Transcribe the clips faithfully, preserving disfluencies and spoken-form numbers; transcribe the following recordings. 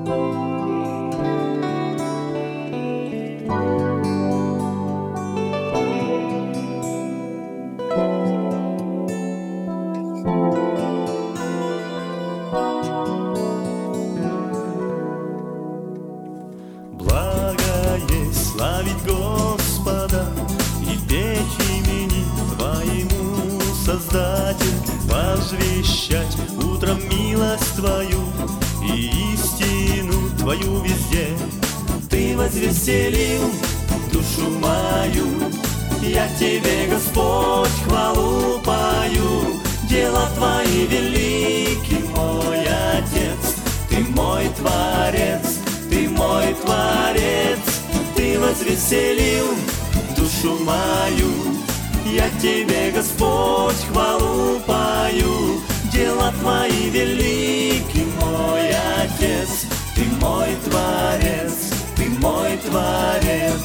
Благо есть славить Господа и петь имени Твоему, Создатель, возвещать утром милость Твою и истину Твою везде. Ты возвеселил душу мою, я Тебе, Господь, хвалу пою. Дела Твои велики, мой Отец, Ты мой Творец, Ты мой Творец. Ты возвеселил душу мою, я Тебе, Господь, хвалу пою. Дела Твои велики, мой Отец, Ты мой Творец, Ты мой Творец.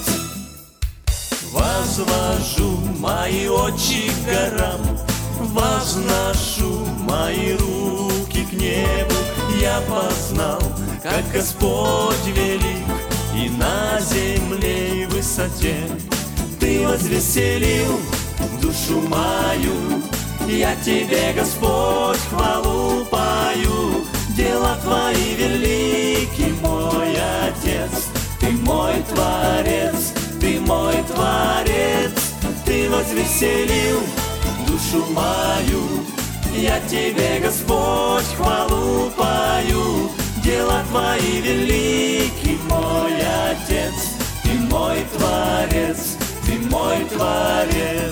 Возвожу мои очи к горам, возношу мои руки к небу. Я познал, как Господь велик, и на земле, и в высоте. Ты возвеселил душу мою, я Тебе, Господь, хвалу пою. Дела Твои велики, мой Отец, Ты мой Творец, Ты мой Творец. Ты возвеселил душу мою, я Тебе, Господь, хвалу пою. Дела Твои велики, мой Отец, Ты мой Творец, Ты мой Творец.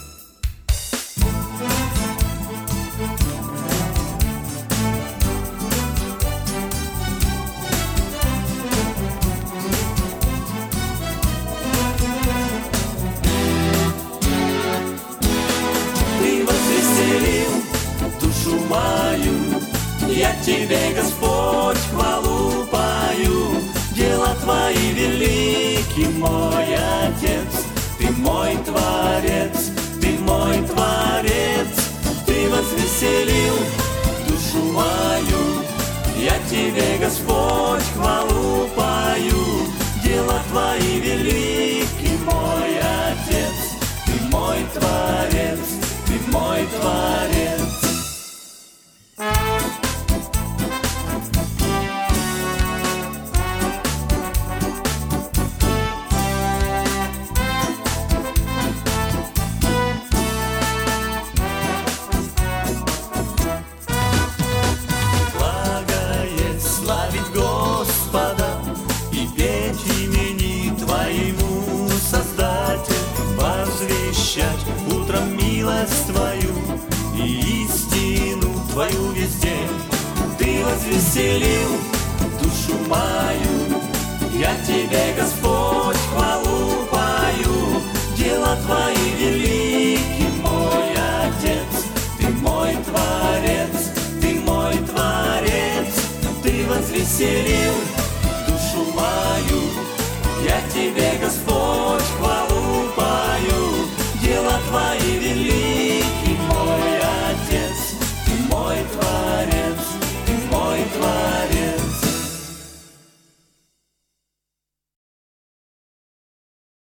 Ты возвеселил душу мою, я Тебе, Господь, хвалу пою. Дела Твои велики, мой Отец, Ты мой Творец, Ты мой Творец. Ты возвеселил душу мою, я Тебе, Господь, хвалу пою. Дела Твои велики, мой Отец, Ты мой Творец, Ты мой Творец. Господа и петь имени Твоему, Создатель, возвещать утром милость Твою и истину Твою везде. Ты возвеселил душу мою, я Тебе, Господь, хвалу пою. Дела Твои велики, мой Отец, Ты мой Творец, Ты мой Творец. Ты возвеселил